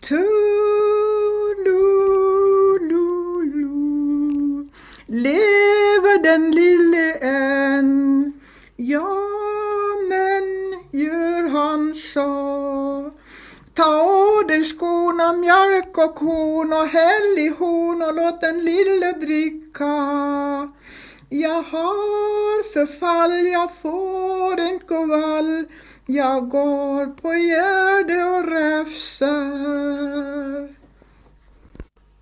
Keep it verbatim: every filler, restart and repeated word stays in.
Tu-lu-lu-lu. Lever den lille än? Ja, men gör han så. Ta av dig skorna, mjölk och korn och häll i horn och låt den lille dricka. Jag har förfall, jag får inte gå vall. Jag går på gärde och räfsar.